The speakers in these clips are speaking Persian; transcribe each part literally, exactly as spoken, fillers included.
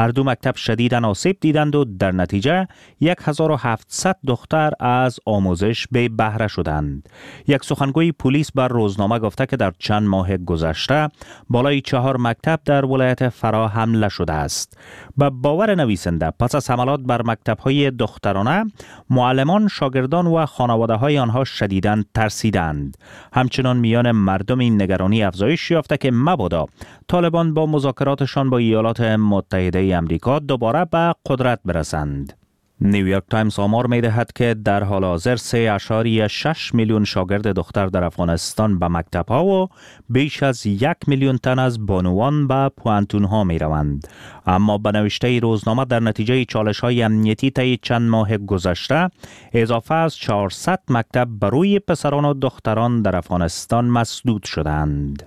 هر دو مکتب شدیداً آسیب دیدند و در نتیجه هزار و هفتصد دختر از آموزش بی بهره شدند. یک سخنگوی پلیس بر روزنامه گفته که در چند ماه گذشته بالای چهار مکتب در ولایت فرا حمله شده است. به باور نویسنده پس از حملات بر مکتب‌های دخترانه، معلمان، شاگردان و خانواده‌های آنها شدیداً ترسیدند. همچنان میان مردم این نگرانی افزایش یافته که مبادا طالبان با مذاکراتشان با ایالات متحده امریکا دوباره به قدرت برسند. نیویورک تایمز آمار می دهد که در حال حاضر سه اشاری شش میلیون شاگرد دختر در افغانستان به مکتب ها و بیش از یک میلیون تن از بانوان به پوانتون ها می روند. اما به نوشته روزنامه در نتیجه چالش های امنیتی طی چند ماه گذشته، اضافه از چهارصد مکتب بر روی پسران و دختران در افغانستان مسدود شدند.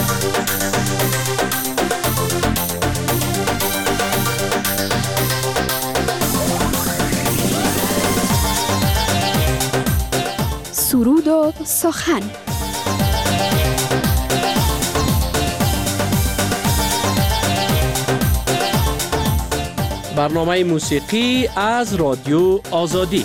سرود و سخن. برنامه موسیقی از رادیو آزادی.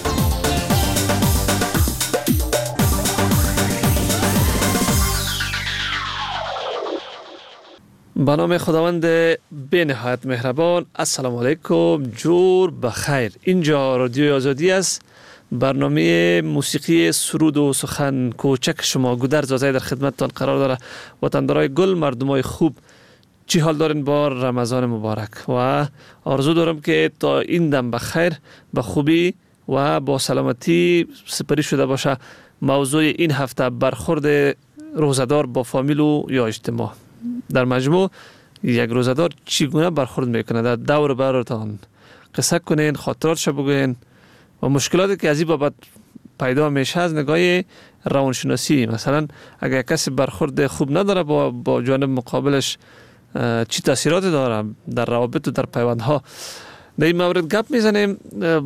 به نام خداوند به نهایت مهربان. السلام علیکم، جور بخیر. اینجا رادیو آزادی است. برنامه موسیقی سرود و سخن کوچک شما گودرز آزای در خدمتتان قرار داره. وطندارای گل، مردمای خوب، چی حال دارین با رمضان مبارک؟ و آرزو دارم که تا این دم بخیر، به خوبی و با سلامتی سپری شده باشه. موضوع این هفته برخورد روزدار با فامیل و یا اجتماع. در مجموع یک روزدار چگونه برخورد میکنه؟ در دور براتان قصه کنین، خاطراتش بگوین و مشکلاتی که از این بابت پیدا میشه از نگاه روانشناسی. مثلا اگر کسی برخورد خوب نداره با با جانب مقابلش، چی تاثیراتی داره در روابط و در پیوندها. در این مورد گپ میزنیم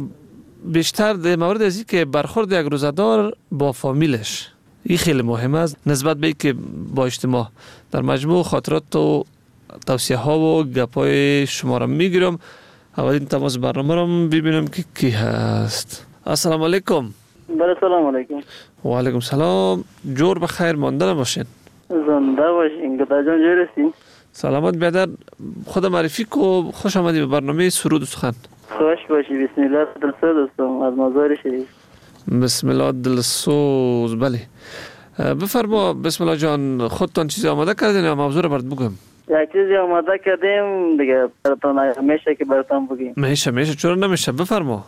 بیشتر در مورد ازی که برخورد یک روزدار با فامیلش این خیلی مهم است نسبت به که با اجتماع. در مجموع خاطرات و توصیه ها و گپای شما را میگیرم. اولین تماس برنامه را ببینم که کی هست. السلام علیکم. بله سلام علیکم. و علیکم سلام. جور بخیر مانده باشین. زنده باشین. گدا جان جور هستین؟ سلامت بیادر. خود معرفی کو. خوش آمدی به برنامه سرود و سخن. خوش باشی. بسم الله دلسوز هستم از مزار شریف. بسم الله دلسوز. بله بفرما. بسم الله جان، خودتان چیزی آماده کردین یا موضوع رو برات بگم؟ یک چیزی آماده کردیم دیگه براتون میشه که براتون بگیم. میشه میشه چرا نمیشه؟ بفرما.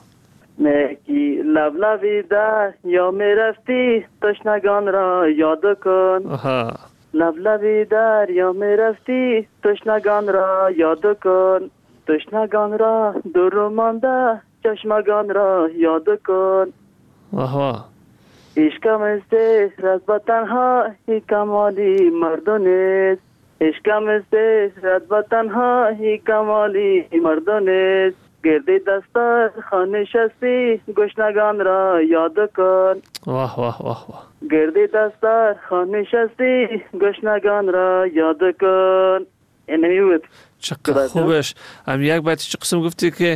میگی لب لبی در یا میرفتی تشنگان را یاد کن. آها. لب لبی در یا میرفتی تشنگان را یاد کن. تشنگان را دور مانده چشمگان را یاد کن. آها. عشقم است رز با تنها هی کمالی مردانست. عشقم است رز با تنها هی کمالی مردانست. گردی دستار خانه شستی گشنگان را یاد کن. واه واه واه واه. گردی دستار خانه شستی گشنگان را یاد کن. اینمی بود. چقدر خوبش. هم یک باید چه قسم گفتی که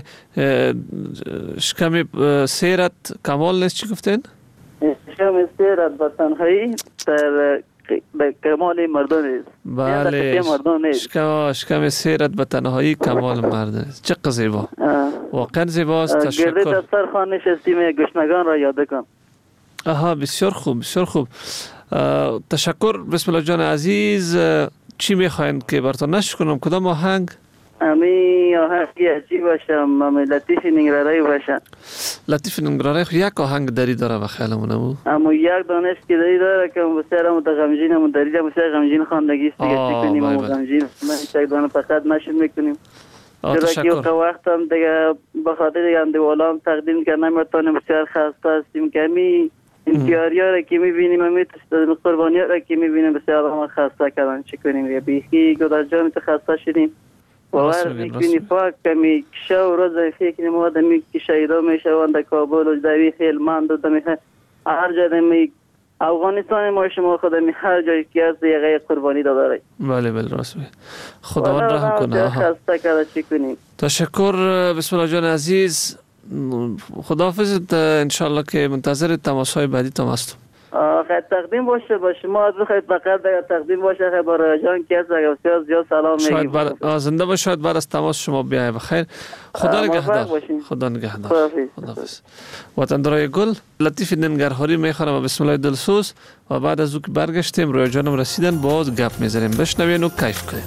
شکم سیرت کمال نیست؟ چی گفتین؟ شکم سیرت با تنهایی در کمال مردان است. بله. شکم شکم سیرت به تنهایی کمال مرد است. چقدر زیبا. واقعا زیباست. تشکر. گردی دستار خانه شستی می گشنگان را یاد کن. آها بسیار خوب بسیار خوب. تشکر. بسم الله جان عزیز. چی میخواین که براتون نشر کنم؟ کدام آهنگ؟ امی آهنگی عجیب باشم. امی لطیف نگراری باشم. لطیف نگراری خو یک آهنگ داری داره و خیالمونه بود. اما یک دانش که داری داره که بسیار هم غمگین هم داری بسیار غمگین خواندگی است دیگه چی کنیم هم غمگین من یک دانه فقط نشر میکنیم. چرا که وقت وقت هم دیگه بخاطر دیگه هم دیوالا هم تقدیم که نمیتونیم بسیار خسته هستیم که امی انتیاری ها را که میبینیم امی قربانی ها را که میبینیم بسیار هم خسته کردن چی کنیم دیگه بیخی گدر جان تو خسته شدیم. باور میکنی فاک کمی کشه و روز فکر نمو دمی که شهیدا میشوند در کابل و در خیلمند و دمی هر جا دمی افغانستان ما شما خدمی هر جایی که از یقه قربانی داره. بله بله راست میگی. خداوند رحم کنه. خسته کرده چی کنیم. تشکر بسم الله جان عزیز. خداحافظ ان شاء الله که منتظر تماس‌های بعدی تام هستم. خیلی تقدیم باشه با شما از بخواید فقط دیگه تقدیم باشه خیلی برای جان که از اگر زیاد سلام میگیم. شاید بعد زنده باشه شاید بعد از تماس شما بیای بخیر. خدا نگهدار. خدا نگهدار. خداحافظ. وطندارای گل لطیف ننگرهاری میخوانم بسم الله دلسوز و بعد از او که برگشتیم رویا جانم رسیدن باز گپ میزنیم. بشنوین و کیف کنیم.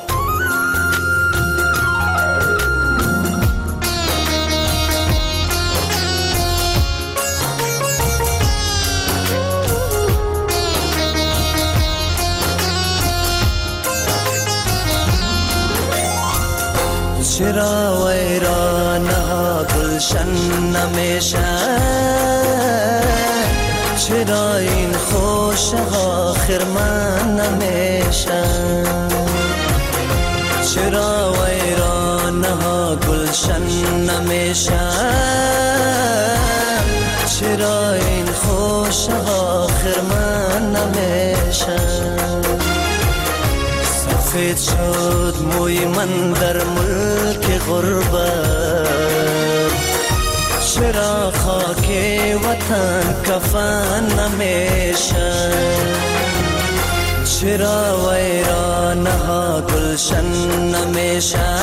چرا ویرانه گلشن نمیشه چرا این خوش آخر من نمیشه چرا ویرانه گلشن نمیشه چرا این خوش آخر من نمیشه سفید شد موی من در ملک غربت چرا خاک وطن کفن نمیشه چرا ویرانه گلشن نمیشه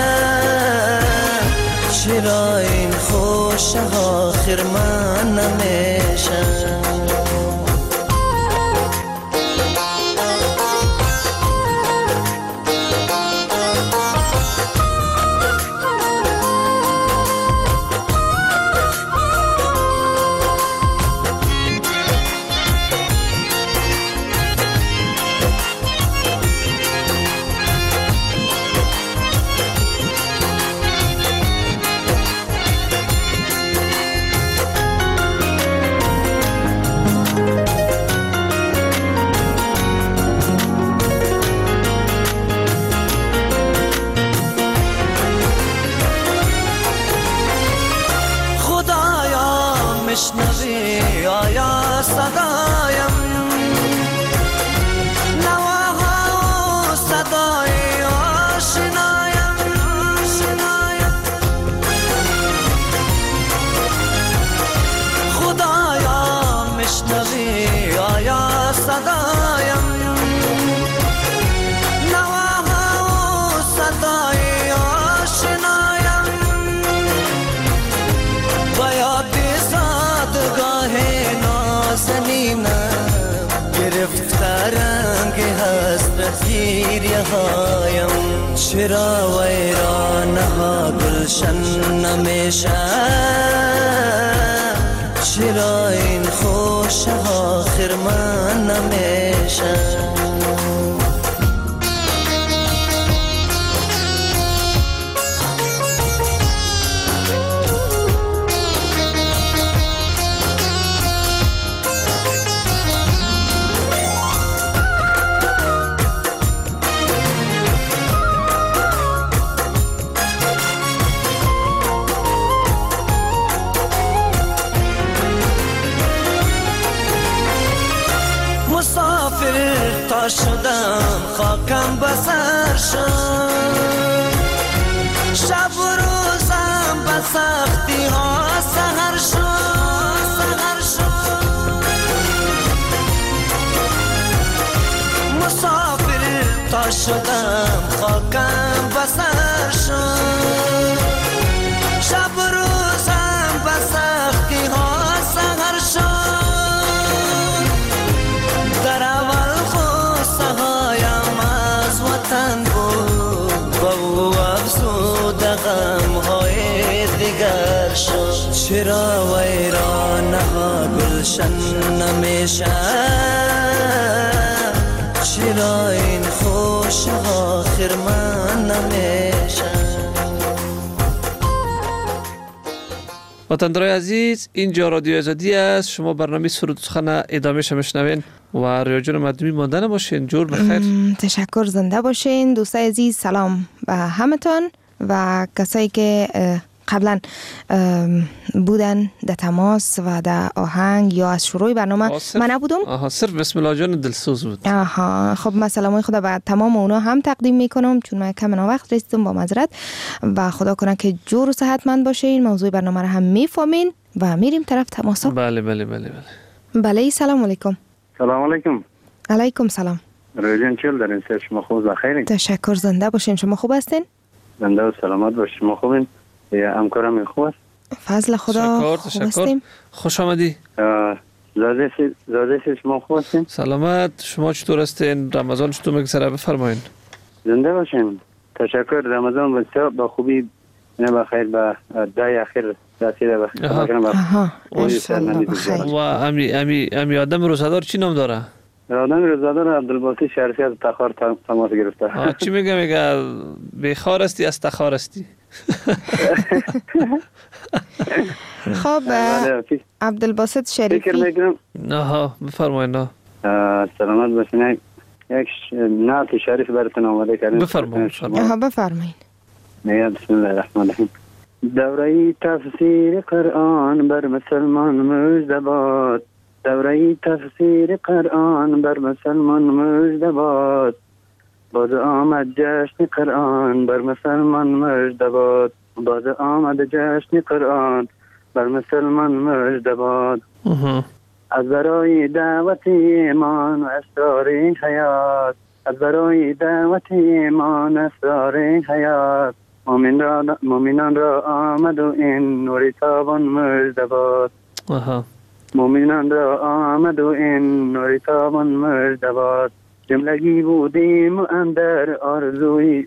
چرا این خوش آخر من نمیشه مشنوی آیا صدایم نواها و صدای آشنایم خدایا مشنوی آیا صدایم نواها و صدای آشنایم باید گرفتارنگ حسرت گیریه هایم چرا ویرانه گلشن نمیشه چرا این خوش آخر من نمیشه شدم خاکم بسر شد شب و روزم به سختی ها سهر شد سهر شد مسافر تا شدم خاکم بسر شد شب و روزم به سختی ها سهر شد در اول سهایم از وطن بود و او افسود غم های دیگر شد چرا ویرانه گلشن نمیشه چرا این خوش آخر من نمیشه وطندارای عزیز اینجا رادیو آزادی است شما برنامه سرود سخن ادامه شنوین و ریاجون مدمی ماندن باشین جور بخیر تشکر زنده باشین دوستای عزیز سلام به همتون و کسایی که قبلا بودن در تماس و در آهنگ یا از شروع برنامه من نبودم؟ آها صرف بسم الله جان دلسوز بود. آها خب من سلامای خدا به تمام اونا هم تقدیم میکنم چون من کم وقت رسیدم با معذرت و خدا کنه که جور و صحتمند باشین. موضوع برنامه رو هم میفهمین و میریم طرف تماسا. بله بله بله بله. بله سلام علیکم. سلام علیکم. علیکم سلام. روزین چیل دارین؟ سر شما خوب بخیرین؟ تشکر. زنده باشین. شما خوب هستین؟ زنده و سلامت باشین. شما خوبین؟ یا همکارم خوب است؟ فضل خدا. تشکر تشکر. خوش آمدی. زاده سی زاده سی شما خوب هستین؟ سلامت. شما چطور هستین؟ رمضان چطور میگذره؟ بفرمایید. زنده باشین. تشکر. رمضان بسیار با خوبی نه بخیر با دای اخیر رسیده بخیر. آها. و امی امی امی آدم روزدار چی نام داره؟ آدم روزدار عبدالباسط شریفی از تخار تماس گرفته. چی میگه؟ میگه بیخار هستی از تخار هستی. خب عبدالباسط شریفی فکر میکنم. آها بفرمایید. نه سلامت باشین. یک نعت شریف براتون آماده کردیم. بفرمایید. آها بفرمایید. نه بسم الله الرحمن الرحیم. دوره تفسیر قرآن بر مسلمان مژده باد. دوره تفسیر قرآن بر مسلمان مژده باد. باز آمد جشن قرآن بر مسلمان مژده باد. باز آمد جشن قرآن بر مسلمان مژده باد. از برای دعوت ایمان و اسرار حیات. از برای دعوت ایمان اسرار حیات. مومن را مومنان را آمد و این نور تابان مژده باد. مومنان را آمد و این نور تابان مژده باد. جملگی بودیم و اندر آرزوی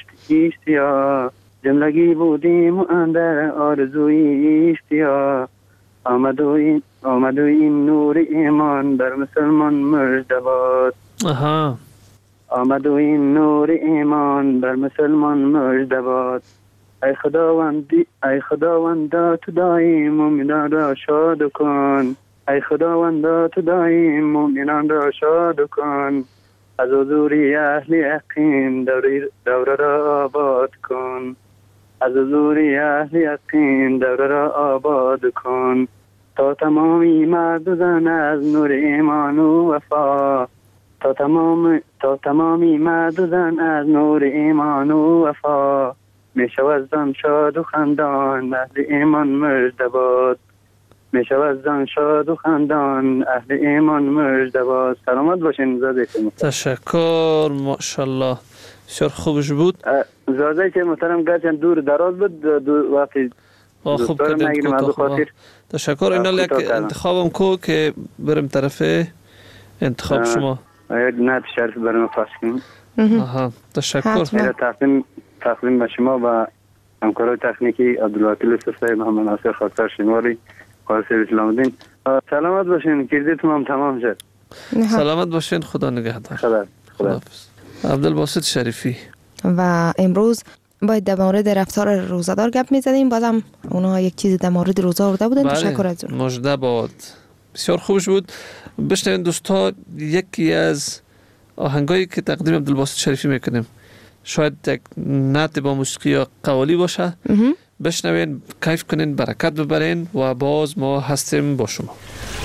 اشتیا. جملگی بودیم و اندر آرزوی اشتیا. آمد و این آمد و این نور ایمان بر مسلمان مژده باد. آها. آمد و این نور ایمان بر مسلمان مژده باد. ای خداوندی ای خداوندا تو دایم مومنان را شاد کن. ای خداوندا تو دایم مومنان را شاد کن. از حضور اهل یقین دوره را آباد کن. از حضور اهل یقین دوره را آباد کن. تا تمامی مرد و زن از نور ایمان و وفا. تا تمام تا تمامی مرد و زن از نور ایمان و وفا. می شود زن شاد و خندان اهل ایمان مژده باد. می شود زن شاد و خندان اهل ایمان مژده باد. سلامت باشین زاده. تشکر. ماشاءالله بسیار خوبش بود. زاده که محترم گرچند دور دراز بود دور وقتی خوب کردیم کوتاه. تشکر. اینا یک انتخابم کو که بریم طرف انتخاب شما. یک نعت شریف برام پخش کنیم. آها تشکر. تقدیم تقدیم به شما و همکارای تکنیکی عبدالوکیل یوسف محمد ناصر خاکسار شینواری قاصد اسلام الدین. سلامت باشین. کردیتون هم تمام شد. سلامت باشین. خدا نگهدار. خدا خدا. عبدالباسط شریفی. و امروز باید در مورد رفتار روزدار گپ می‌زدیم. بازم اونها یک چیزی در مورد روزه آورده بودن. تشکر از اون. مژده باد. بسیار خوبش بود. بشنوین دوستا یکی از آهنگایی که تقدیم عبدالباسط شریفی میکنیم. شاید یک نعت با موسیقی یا قوالی باشه. بشنوین، کیف کنین، برکت ببرین و باز ما هستیم با شما.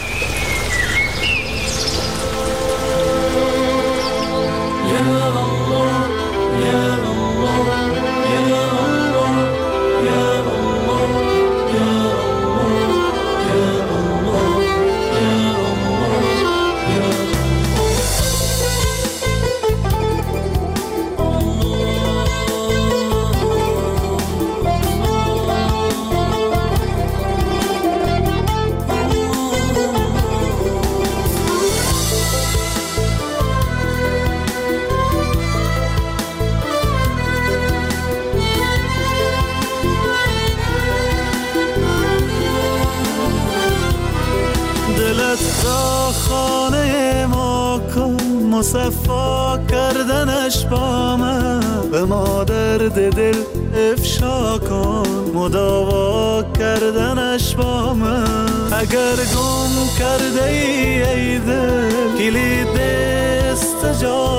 مصفا کردنش با من به ما درد دل افشا کن. مداوا کردنش با من اگر گم کرده ای ای دل کلید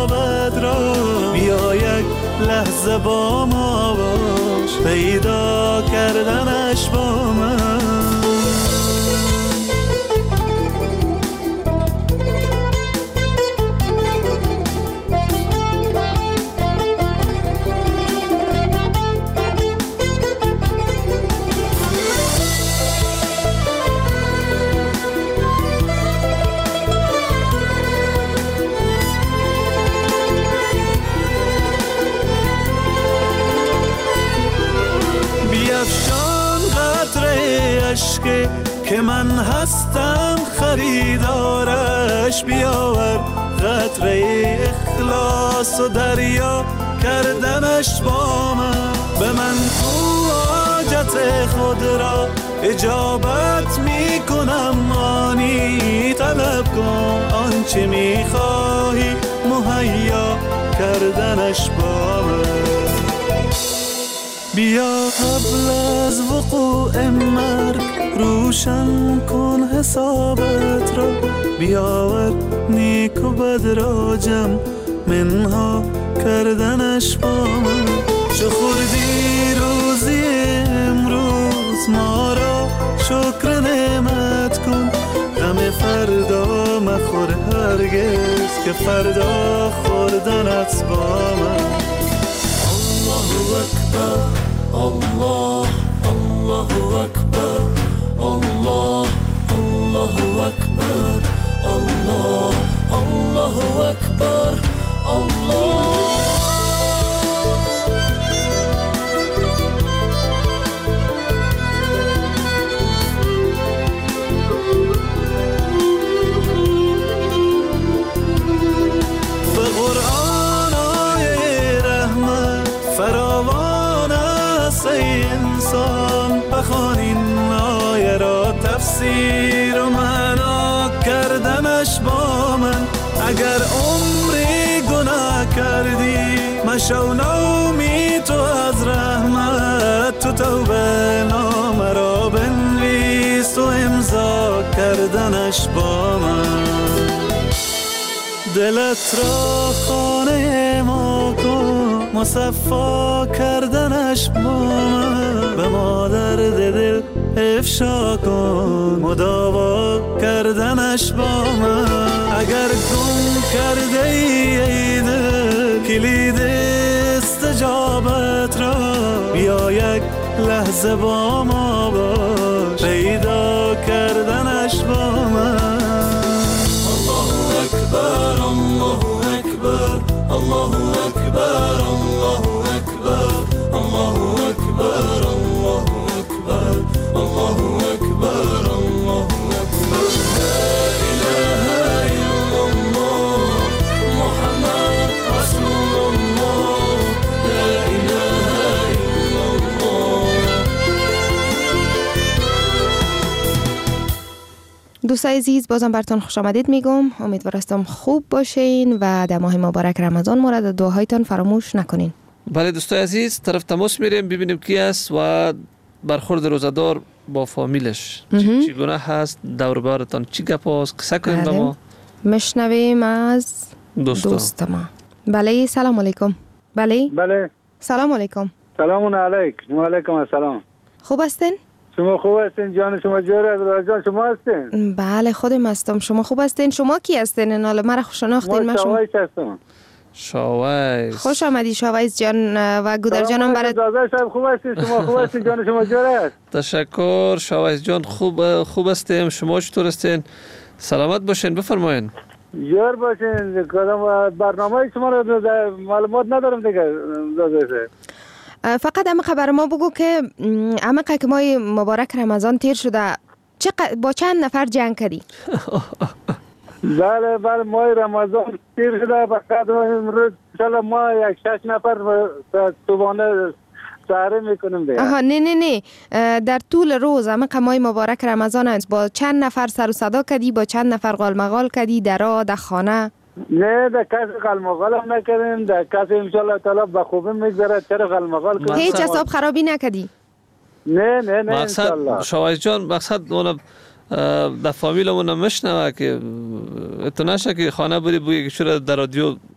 استجابت را بیا یک لحظه با ما باش پیدا کردنش با من. که من هستم خریدارش، بیاور قطره اخلاص و دریا کردنش با من. به من تو حاجت خود را اجابت می کنم، آنی طلب کن آنچه می خواهی مهیا کردنش با من. بیا قبل از وقوع مرگ روشن کن حسابت را، بیاور نیک و بد را جمع منها کردنش با من. چه خوردی روزی امروز ما را شکر نعمت کن، غم فردا مخور هرگز که فردا خوردنت با من. الله اکبر الله الله اکبر الله الله اکبر الله الله اکبر الله. به قرآن آیه رحمت فراوان است ای انسان، بخوان این آیه را تفسیر و معنا کردنش با من. اگر عمری گناه کردی مشو نومی تو از رحمت، تو توبه نامه را بنویس و امضا کردنش با من. دلت را خانه ما کن مصفا کردنش با من، به ما درد دل افشا کن مداوا کردنش با من. اگر گم کرده ای دل کلید استجابت را، بیا یک لحظه با ما باش پیدا کردنش با من. الله اکبر الله اکبر الله اکبر الله اکبر الله اکبر الله اکبر الله اکبر الله اکبر. لا اله الا الله محمد رسول الله لا اله الا الله. دوستای عزیز بازم براتون خوش آمدید میگم. امیدوارم خوب باشین و در ماه مبارک رمضان مورد دعاهایتان فراموش نکنین. بله دوستای عزیز طرف تماس میریم ببینیم کی است و برخورد روزدار با فامیلش چگونه هست، دور براتون چی گپ است، قصه کنیم با ما. مشنویم از دوستا. دوست ما. بله سلام علیکم. بله بله سلام علیکم. سلام علیکم. و علیکم السلام. خوب هستین؟ شما خوب هستین؟ جان شما جوره جان شما هستین؟ بله خودم هستم. شما خوب هستین؟ شما کی هستین؟ حالا مرا شناختین؟ ما شاویز هستم. شاویز خوش آمدی شاویز جان و گودر جانم برات. داداش صاحب خوب هستین؟ شما خوب هستین؟ جان شما جوره است؟ تشکر شاویز جان خوب خوب هستیم. شما چطور هستین؟ سلامت باشین بفرمایین. جور باشین. کدام برنامه شما رو معلومات ندارم دیگه داداش. فقط اما خبر ما بگو که اما که ماه مبارک رمضان تیر شده چق... با چند نفر جنگ کردی؟ بله بله ماه رمضان تیر شده فقط امروز انشالله ما یک شش نفر صبحانه سحری میکنیم دیگه. آها نه نه نه در طول روز اما که ماه مبارک رمضان است با چند نفر سر و صدا کردی، با چند نفر قالمقال کردی درا در خانه؟ نه در کسی قلمقال هم نکردیم، در کسی انشالله تعالی به خوبی میگذره. چرا قلمقال کنیم؟ هیچ حساب خرابی نکردی؟ نه نه نه مقصد انشالله. شاویز جان مقصد اون در فامیلمون نمیشنوه که تو نشه که خانه بری بگی که چرا در رادیو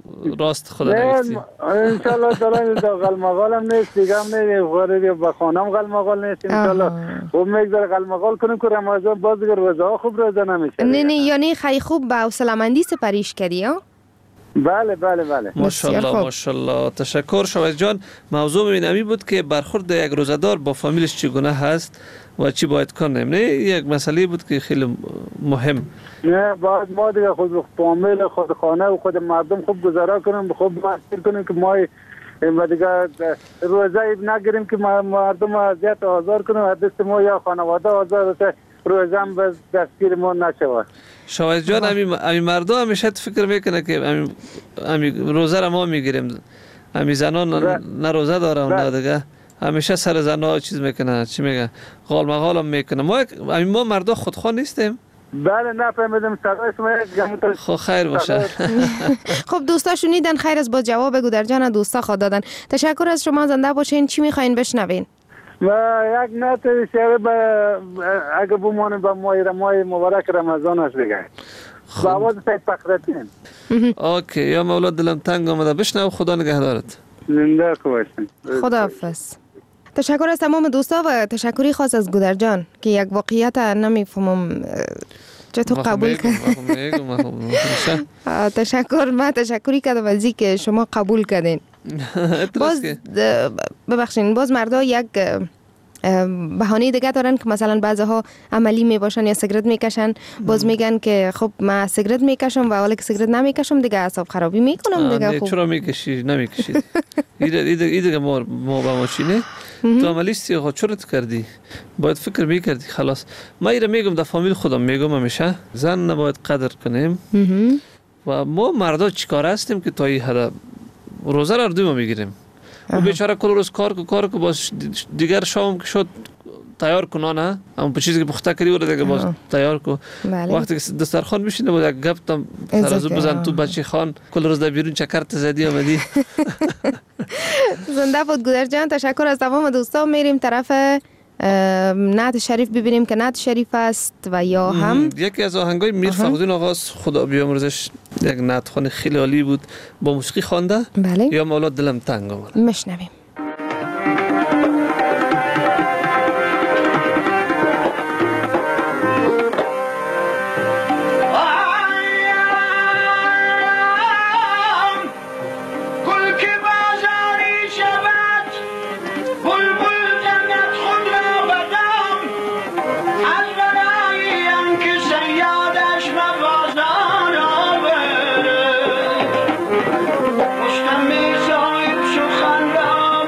راست خدا نگفتی؟ انشالله دارم دا غلمغال هم نیست دیگه هم نیست غاری با خانم غلمغال نیست انشالله خوب میگذاره غلمغال کنیم که رمضان باز دیگه روزه ها خوب روزه نمیشه. نه نه یعنی خیلی خوب با حوصله‌مندی سپریش کردی ها؟ بله بله بله ماشاءالله ماشاءالله. تشکر شویز جان. موضوع من امی بود که برخورد یک روزدار با فامیلش چگونه هست و چی باید کنیم. نه یک مسئله بود که خیلی مهم. نه باید ما دیگه خود فامیل خود خانه و خود مردم خوب گذرا کنیم، خوب مسئول کنیم که ما ما دیگه روزه نگیریم که مردم اذیت آزار کنیم، دست ما یا خانواده آزار بشه، روزه هم به دستگیر ما نشود. شویز جان امی امی مردم همیشه فکر میکنه که امی امی روزه را ما میگیریم، امی زنان نه روزه دارن نه دیگه همیشه سر زنا چیز میکنه، چی میگه غال مغال هم میکنه. ما امی ما مردا خودخواه نیستیم. بله نفهمیدم صدای شما. خب خیر باشه. خب دوستا شنیدن، خیر از با جواب گودرجان دوستا خود دادن. تشکر از شما، زنده باشین. چی میخواین بشنوین؟ و یک نت شعر به اگه بمونه به ماه ماه مبارک رمضان است دیگه. با آواز سید فخرالدین. اوکی یا مولا دلم تنگ آمده، بشنو. خدا نگهدارت. زنده باشین. خداحافظ. تشکر از تمام دوستا و تشکری خاص از گودرجان که یک واقعیت نمیفهمم چطور قبول کرد. تشکر، من تشکری کردم از اینکه شما قبول کردین. باز ببخشین باز مردا یک بهانه دیگه دارن که مثلا بعضی ها عملی می باشن یا سیگرت میکشن، باز میگن که خب من سیگرت میکشم و حالا که سیگرت نمیکشم دیگه اعصاب خرابی میکنم دیگه. خب چرا میکشی؟ نمیکشی. این دیگه ما ما با ماشینه تو عملیستی خود چرا کردی؟ باید فکر میکردی. خلاص ما ایره میگم در فامیل خودم میگم همیشه زن نباید قدر کنیم و ما مردا چیکار هستیم که تا این حد روزه را دوم میگیریم. و بیچاره کل روز کار کو کار کو باز دیگر شام که شد تیار کنه نه اما چیزی که پخته کردی ولی دیگه باز تیار کو. وقتی که دسترخوان میشینه بود یک گپ تام ترازو بزن تو بچه خان کل روز در بیرون چکرت زدی آمدی. زنده بود گودرجان. تشکر از تمام دوستان. میریم طرف نعت شریف ببینیم که نعت شریف است و یا هم یکی از آهنگای میر فخرالدین آقاست، خدا بیامرزش، یک نعت خوان خیلی عالی بود، با موسیقی خوانده. بله. یا مولا دلم تنگ آمد. میشنویم. Shut me, so you should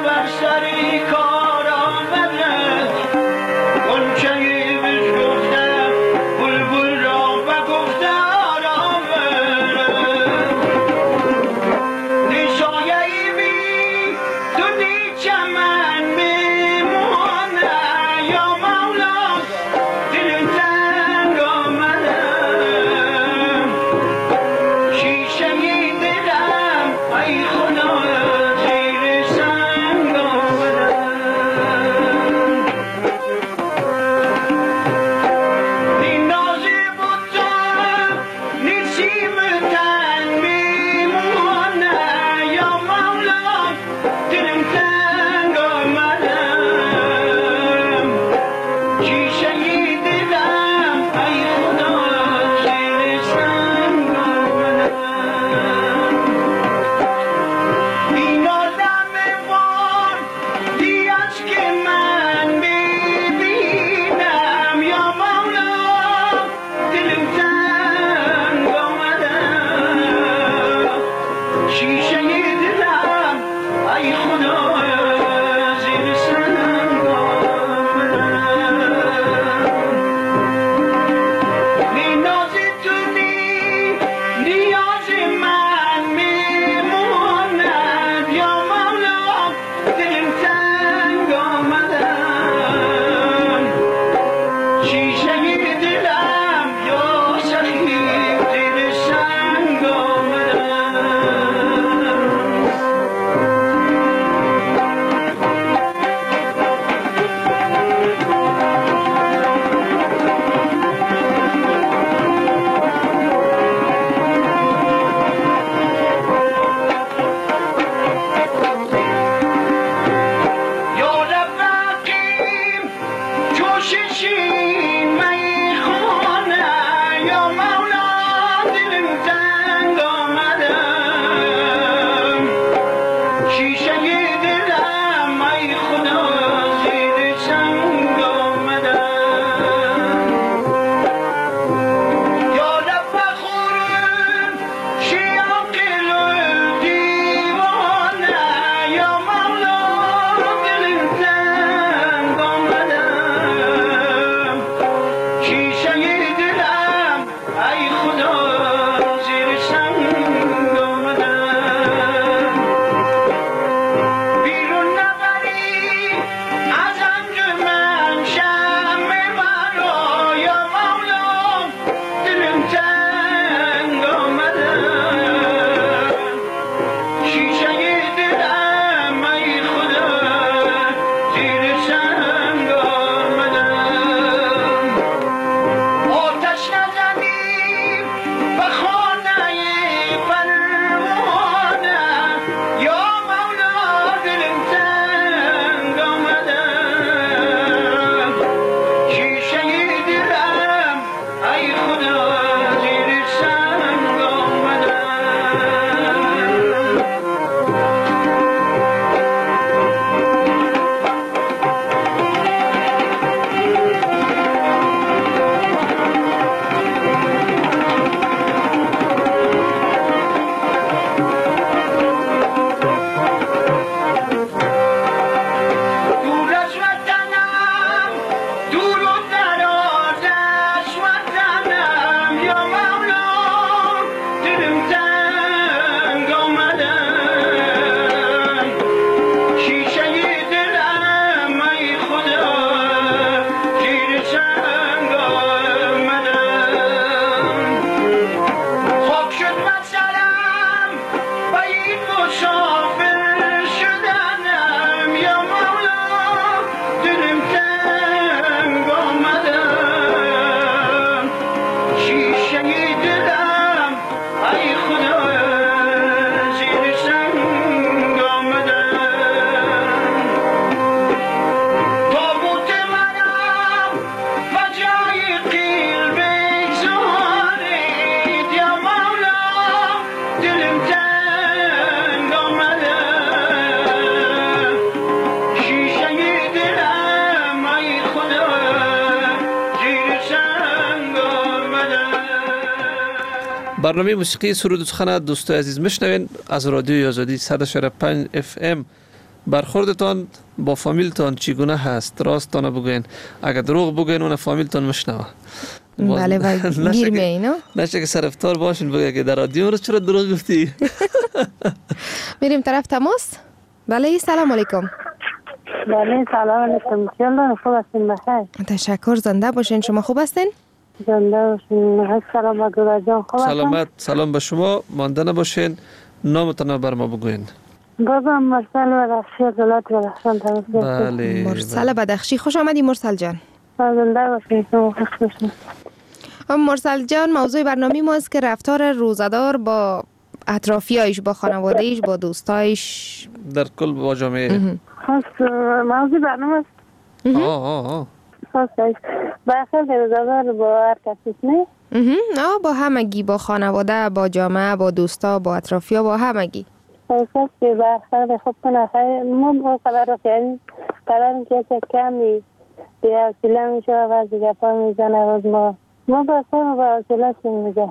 برنامه موسیقی سرود و سخن دوستای عزیز میشنوین از رادیوی آزادی صد و شش و پنج اف ام. برخوردتان با فامیلتان چگونه هست؟ راستانه بگوین، اگر دروغ بگوین اون فامیلتان میشنوه. بله بله گیر می اینا نشه که سرفتار باشین بگه که در رادیو رو چرا دروغ گفتی. میریم طرف تماس. بله سلام علیکم. بله سلام علیکم. چطور خوب هستین؟ بخیر. تشکر. زنده باشین. شما خوب هستین؟ زنده باشین. سلام با گوره جان. خوب هستین؟ سلامت. سلام به شما. مانده نباشین. نامتان بر ما بگوین. بازم مرسل بدخشی از ولایت بدخشان تماس گرفتم. بله. مرسل بدخشی. خوش آمدی مرسل جان. زنده باشین. شما خوش باشین. مرسل جان، موضوع برنامه ما است که رفتار روزدار با اطرافیایش، با خانوادهش، با دوستایش، در کل با جامعه. خواست موضوع برنامه است. آه آه آه خواست برخورد روزدار با هر کسی نه؟ آه با همگی، با خانواده، با جامعه، با دوستا، با اطرافیا، با همگی. خواست که برخورد خوب کنه. خیلی ما با قدر رو کردیم قرار که چه کمی بیا حوصله میشه و دیگه پا میزنه و ما ما با سر با حوصله میگه.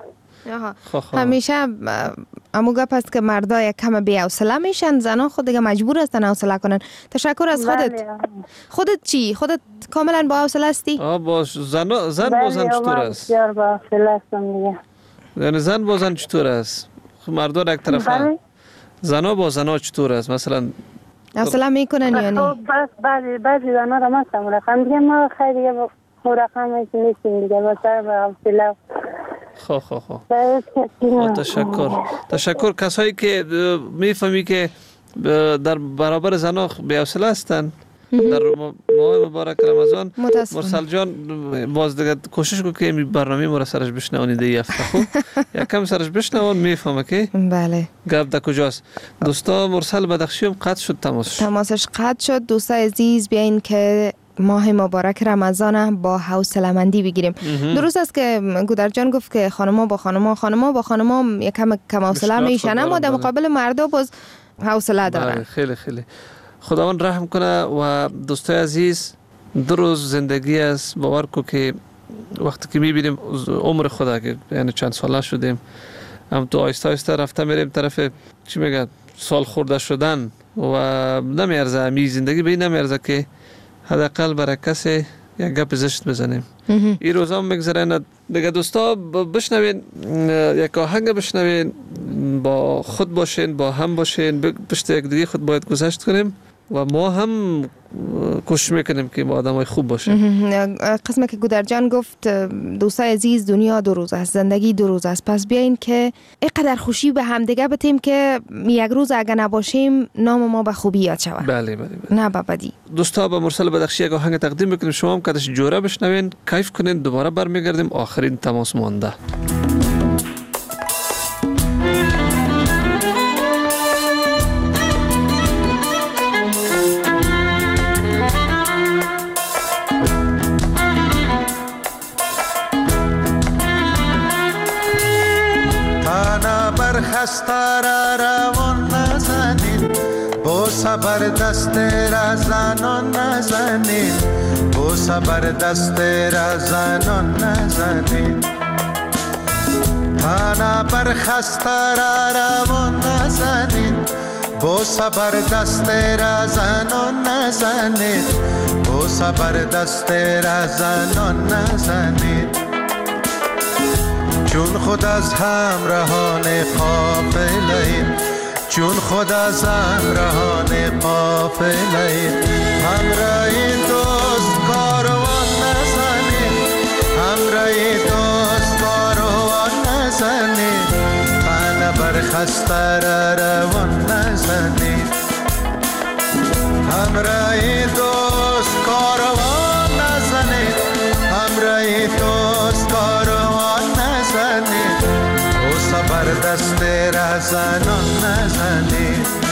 همیشه امو گپ است که مردا یک کم بی حوصله میشن، زنا خود دیگه مجبور هستن حوصله کنن. تشکر از خودت. خودت چی؟ خودت کاملا با حوصله هستی؟ آه باش. زن زن با زن چطور است؟ بسیار با حوصله هستم دیگه. یعنی زن با زن چطور است؟ مردا یک طرفه، زنا با زنا چطور است؟ مثلا حوصله میکنن یعنی؟ بس بعضی بعضی زنا را ما سم رقم دیگه ما خیلی دیگه با رقم نیستیم دیگه با سر با حوصله. خو خو خو تشکر. تشکر. کسایی که میفهمی که در برابر زنا بی حوصله هستن در ماه مبارک رمضان، مرسل جان باز دیگه کوشش کن که این برنامه ما را سرش بشنونی دیگه هفته. خوب یکم سرش بشنون میفهمه که بله گپ در کجاست. دوستا مرسل بدخشی هم قطع شد، تماسش تماسش قطع شد. دوستای عزیز بیاین که ماه مبارک رمضان با حوصله مندی بگیریم. درست است که گودر جان گفت که خانما با خانما خانما با خانما یکم کم حوصله میشن، اما در مقابل مردا باز حوصله دارن. خیلی خیلی خداوند رحم کنه. و دوستای عزیز دو روز زندگی است. باور کو که وقتی که میبینیم عمر خدا که یعنی چند ساله شدیم، هم تو آیسته آیسته رفته میریم طرف چی میگه سال خورده شدن و نمیارزه. امی زندگی به این نمیارزه که حداقل برای کسی یک گپ زشت بزنیم. این روزا هم میگذره دیگه. دوستا بشنوین یک آهنگ، بشنوین، با خود باشین، با هم باشین، پشت یک دیگه خود باید گذشت کنیم و ما هم کوشش میکنیم که ما آدمای خوب باشیم. قسمه که گودر جان گفت دوستای عزیز دنیا دو روز است، زندگی دو روز است، پس بیاین که اینقدر خوشی به هم دیگه بتیم که یک روز اگه نباشیم نام ما به خوبی یاد شود. بله بله بله. نه به بدی. دوستا با مرسل بدخشی یک آهنگ تقدیم میکنیم، شما هم کدش جوره بشنوین، کیف کنین. دوباره برمیگردیم آخرین تماس مانده. خسته را روان نزنید، با صبر دست را زنان نزنید، با صبر دست را زنان نزنید. تنها بر خسته را روان نزنید، با صبر دست را زنان نزنید، با صبر دست را زنان نزنید. چون خود از همراهان قافله ایم، چون خود از همراهان قافله ایم، همراه دوست کاروان نزنید، همراه دوست کاروان نزنید، پنه بر خسته را روان نزنید، همراه دوست کاروان نزنید، همراه دوست کاروان نزنید، او صبر دست را زنان نزنید.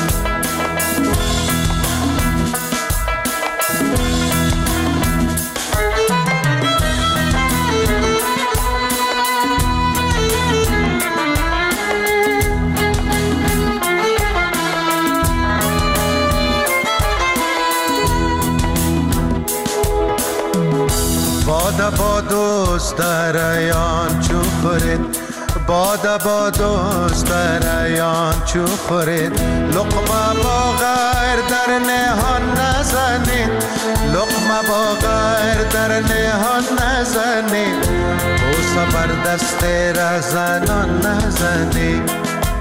باده با دوست در ایان چو خورید، باد با دوست ریان چو خورید لقمه با غیر در نهان نزنید لقمه با غیر در نهان نزنید بوسه بر دست رزنان نزنید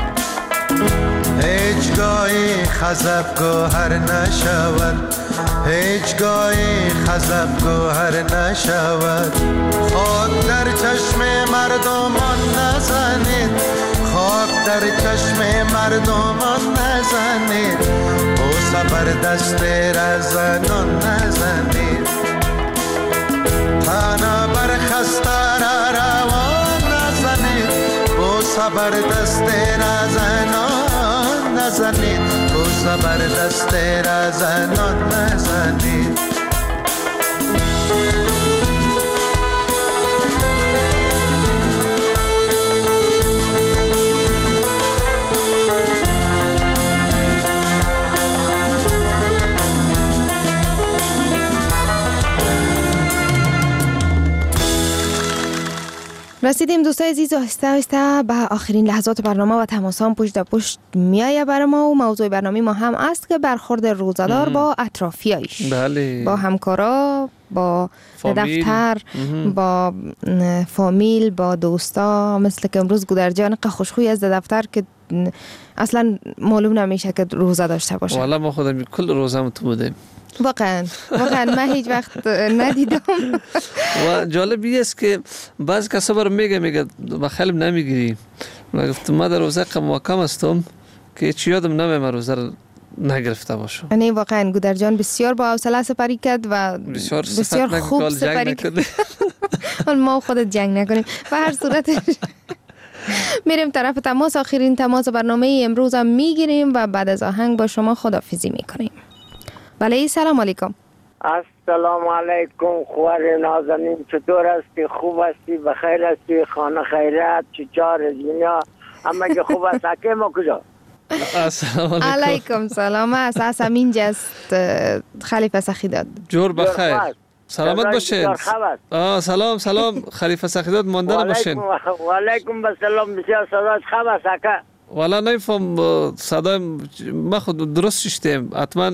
هیچ گاهی خزب گوهر نشود هیچ گاهی خزب گوهر نشود خاک در چشم مردمان نزنید خاک در چشم مردمان نزنید بوسه بر دست رزنان نزنید تنها بر خسته روان نزنید بوسه بر دست رزنان نزنید بوسه بر دست رزنان نزنید رسیدیم دوستای عزیز آهسته آهسته به آخرین لحظات برنامه و تماسام پشت در پشت میایه برای ما و موضوع برنامه ما هم است که برخورد روزادار با اطرافیایش بله. با همکارا با فامیل. دفتر مهم. با فامیل با دوستا مثل که امروز گودرجان که خوشخوی از دفتر که اصلا معلوم نمیشه که روزه داشته باشه. والا ما خودم کل روزم تو بودیم واقعا واقعا من هیچ وقت ندیدم. و جالب است که بعض کسا برام میگه میگه بخیلی نمیگیری. من گفتم ما در روزه محکم هستم که چی یادم نمیاد روزه رو نگرفته باشم. یعنی واقعا گودرجان بسیار با حوصله سپری کرد و بسیار, بسیار خوب سپری کرد. ما خودت جنگ نکنیم. و هر صورت میریم طرف تماس. آخرین تماس برنامه امروز هم میگیریم و بعد از آهنگ با شما خداحافظی میکنیم. بله سلام علیکم. السلام علیکم خوار نازنین، چطور هستی؟ خوب هستی؟ بخیر هستی؟ خانه خیرت چیچار دنیا همه که خوب است؟ اکی ما کجا؟ السلام علیکم سلام است اسم اینجاست خلیفه سخیداد. جور بخیر سلامت باشین. آه سلام سلام خلیفه سخیداد ماندن باشین. و علیکم السلام بسیار صدات خوب است اکا؟ والا نمیفهم صدای ما خود درست ششتیم حتما.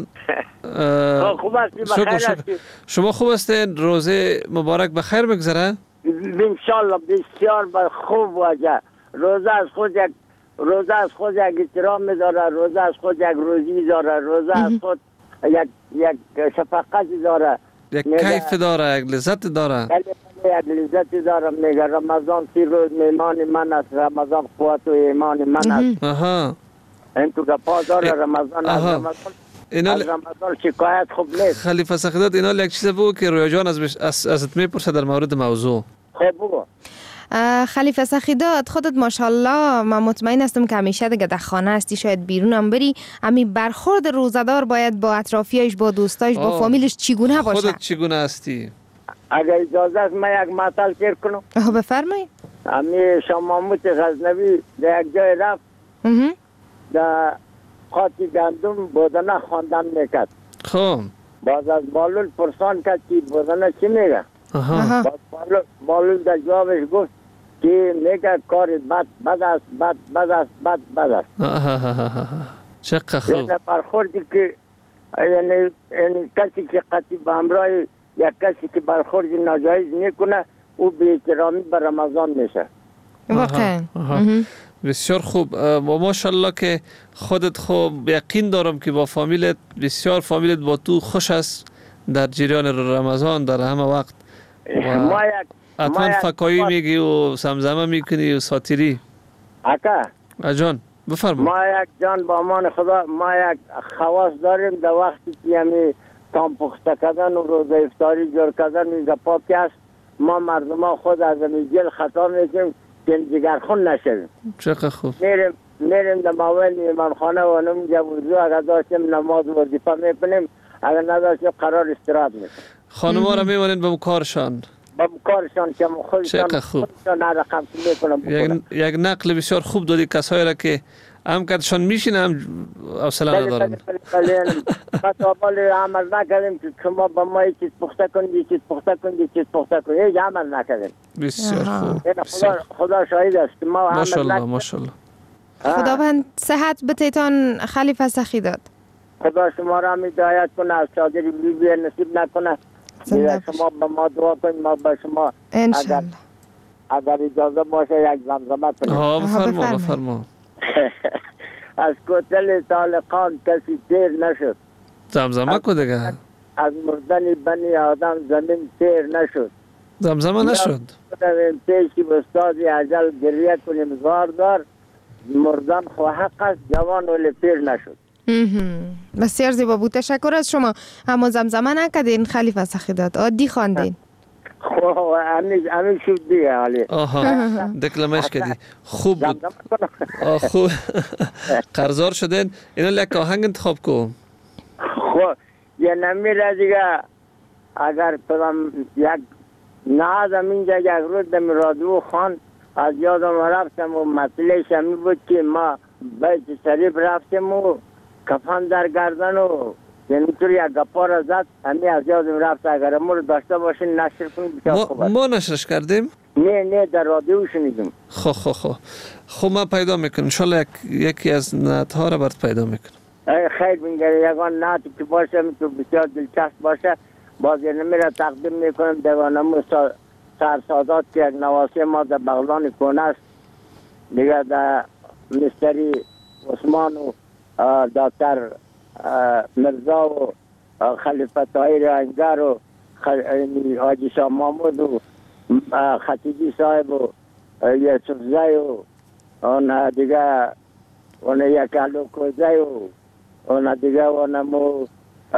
خوب هستی بخیر هستی؟ شما خوب هستین؟ روزه مبارک بخیر بگذره؟ انشالله بسیار خوب واجه. روزه از خود یک روزه از خود یک احترام می‌داره، روزه از خود یک روزی داره، روزه از خود یک یک شفقت داره، یک کیف داره، یک لذت داره، یک لذت داره. میگه رمضان سی روز میمان من است، رمضان قوت و ایمان من است. آها این تو گپا داره رمضان. از رمضان اینا از رمضان شکایت خوب نیست. خلیفه سخیداد اینا یک چیز بگو که رویا جان از از ازت میپرسه در مورد موضوع. خب بگو. خلیفه سخیداد خودت ماشاءالله من مطمئن هستم که همیشه دیگه در خانه هستی، شاید بیرون هم بری. امی برخورد روزدار باید با اطرافیایش، با دوستایش، با فامیلش چگونه باشه؟ خودت چگونه هستی؟ اگر اجازه است من یک مطلب شیر کنم. بفرمایید. امی شماموت غزنوی در یک جای رفت در قاطی گندم بودنه خواندن میکرد. خب باز از بالول پرسان کرد که بودنه چی میگه؟ باز بالول در جوابش گفت که میگه کار بد بد است بد بد است بد بد است. چقدر خوب. یعنی برخوردی که یعنی کسی که قطعی به همراه یک کسی که برخورد ناجایز میکنه او به احترامی به رمضان میشه. واقعا بسیار خوب. و ماشاءالله که خودت خوب یقین دارم که با فامیلت بسیار فامیلت با تو خوش است در جریان رمضان در همه وقت. ما یک حتما فکایی میگی و سمزمه میکنی و ساتیری. اکا اجان بفرما. ما یک جان با امان خدا ما یک خواص داریم در وقتی که همی تام پخته کردن و روزه افطاری جور کردن این گپا که است ما مردم ها خود از همی جل خطا میکنیم که جگرخون نشویم. چقدر خوب. میریم میریم در ماول ایمانخانه و نمیجا وضو اگر داشتیم نماز وظیفه میکنیم اگر نداشتیم قرار استراحت میکنیم. خانم ها را میمانید به مکارشان با کارشان که خودشان خودشان رقم میکنم. یک یک نقل بسیار خوب دادی کسایی را که هم کدشان میشینم حوصله ندارم. ما تا عمل نکردیم که شما با ما چیز پخته کنید، چیز پخته کنید، چیز پخته کنید، هیچ عمل نکردیم. بسیار خوب. خدا خدا شاهد است که ما عمل نکردیم. ماشاءالله. خداوند صحت بتیتان خلیفه سخیداد. خدا شما را هدایت کنه، از چادری بی بی نصیب نکنه. شما با ما دعا کنید، ما با شما انشالله اگر اجازه باشه یک زمزمه کنیم. ها بفرما بفرما. از کتل طالقان کسی تیر نشد. زمزمه کو دیگه. از مردن بنی آدم زمین تیر نشد. زمزمه نشد. پیشی بستازی عجل گریه کنیم زار دار، مردن خو حق است، جوان ولی پیر نشد. بسیار زیبا بود، تشکر از شما. اما زمزمه نکردین خلیفه سخیداد، عادی خواندین. خب همین همین شد دیگه حالی. آها دکلمش کردی. خوب بود. آه خوب. قرضدار شدین. اینا یک آهنگ انتخاب کو. خب یه نمیره دیگه اگر پدام یک نه زمینجا یک روز دم رادیو خان از یادم رفتم و مسئله شمی بود که ما بیت شریف رفتم و کفن در گردن و یعنی طور یک گپا را زد، همی از یادم رفت. اگر ما رو داشته باشین نشر کنیم بسیار خوب است. ما نشرش کردیم؟ نه نه در رادیو شنیدیم. خو خو خو خو ما پیدا میکنم انشالله یک یکی از نعتها را برات پیدا میکنم. خیر بینگره یکان نعتی که باشه تو بسیار دلچسب باشه باز یه نمیره تقدیم میکنم. دیوانمو سرسادات که یک نواسی ما در بغلان کونه است دیگه، در مستری عثمان و دکتر مرزا و خلیفه طاهر انگر و حاجی شاه محمود و خطیبی صاحب و یوسف زی و اون دیگه اون یک علوکوزی و اون دیگه اونمو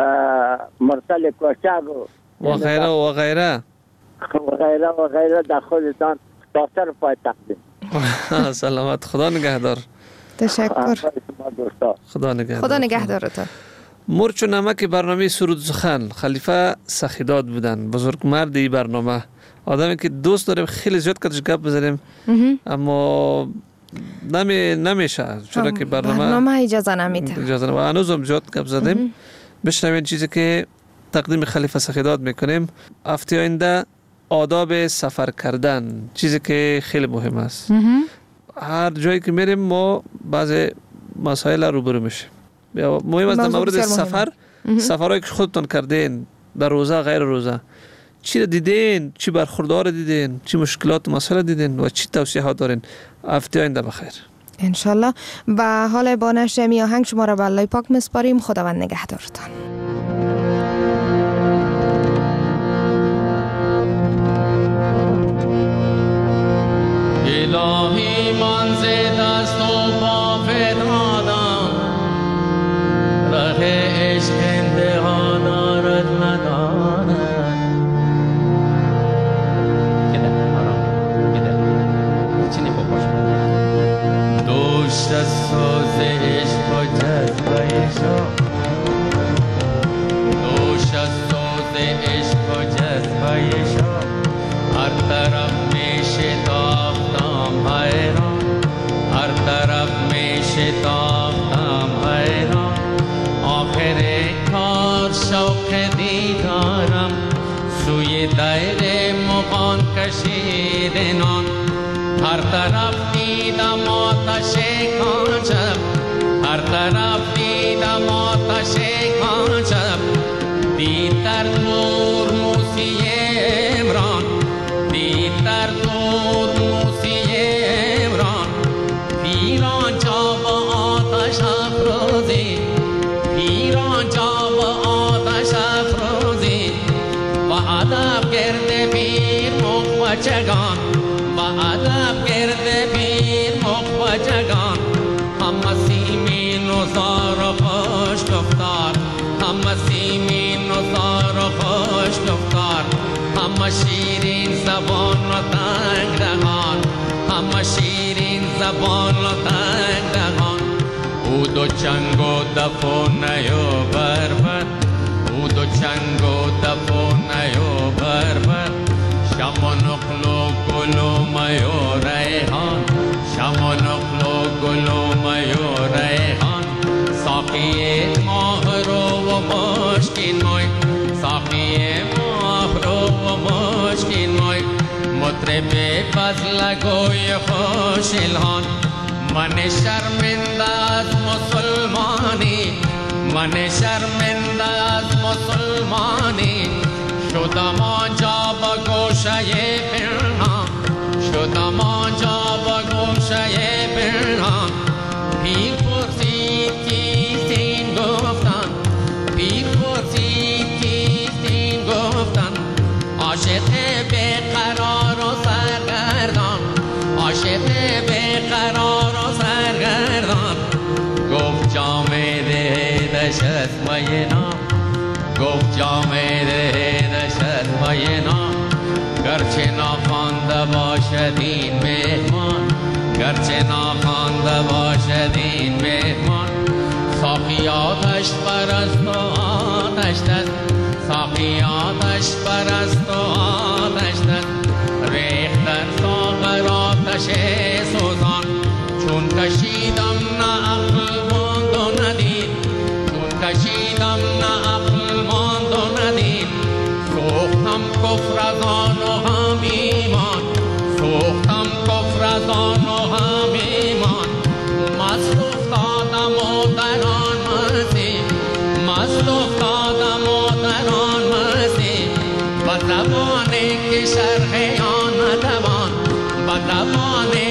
مرسل کوشک و غیره و غیره و غیره و غیره در خودتان دفتر پای تقدیم. سلامت، خدا نگهدار. تشکر. خدا نگهدار. خدا نگهدارتان. مرچ و نمک برنامه سرود سخن خلیفه سخیداد بودن، بزرگ مردی برنامه، آدمی که دوست داریم خیلی زیاد کدش گپ بزنیم اما نمی نمیشه چرا که برنامه برنامه اجازه نمیده. اجازه نمیده. هنوز هم زیاد گپ زدیم. بشنوید چیزی که تقدیم خلیفه سخیداد میکنیم. هفته آینده آداب سفر کردن، چیزی که خیلی مهم است. هر جایی که میریم ما بعضی مسائل روبرو میشیم. مهم است در مورد سفر، سفرهایی که خودتون کردین در روزه غیر روزه، چی دیدین، چی برخوردار دیدین، چی مشکلات و مسائل دیدین و چی توصیحات دارین. هفته آینده بخیر انشالله. و حال با نشر می آهنگ شما را به الله پاک میسپاریم. خداوند نگهدارتان. الهی من ز دست و پا فتادم، ره عشق انتها دارد ندارد. گده آرام گده چی نپاپاش دوشت از ساز عشق و جذبه شا، دوشت از ساز عشق و جذبه شا، هر طرف میشه تافتم حیران، هر طرف میشه تافتم حیران. آخر کار شوق دیدارم، سوی دیر مغان کشید نان. هر طرف دیدم آتش کانچم، هر طرف دیدم آتش کانچم. دیدتر دور موسی عمران، دیدتر دور موسی عمران. پیران جا با آتش افروزی، پیران جا با آتش افروزی. با ادب گرد پیر مخوچگان، با ادب گرد پیر مخوچگان. همه سیمین و زار و خوش گفتار، همه سیمین و زار و خوش گفتار. همه شیرین زبان و تنگ دهان، همه شیرین زبان و تنگ دهان. او دو چنگ و دف و نیو بربر، او دو چنگ و دف و نیو بربر. شم و نخل و گل و می و ریحان، شم و نخل و گل و می و به فضل گوی خوش الهان من شرمنده از مسلمانی من شرمنده از مسلمانی شدم آنجا با گوشه پنهان شدم آنجا با گوشه پنهان پیر پرسید کیست این گفتن پیر پرسید کیست این گفتن عاشق بیقرار و سرگردان عاشق بیقرار و سرگردان گفت جامه ده دشت مینا گفت جامه ده دشت مینا گرچه ناخوانده باشد این مهمان گرچه ناخوانده باشد این مهمان ساقی آتش پرست و آتش دست ساقی آتش پرست و آتش دست ریخت در ساغر آتش سوزان چون کشیدم نه عقل ماند و ندید چون کشیدم نه عقل ماند و ندید سوختم کفر از آن و هم ایمان سوختم کفر از آن و هم ایمان مست افتادم و در آن مسیح مست افتادم و در آن مسیح با زبانی که شرح آن ندوان با زبانی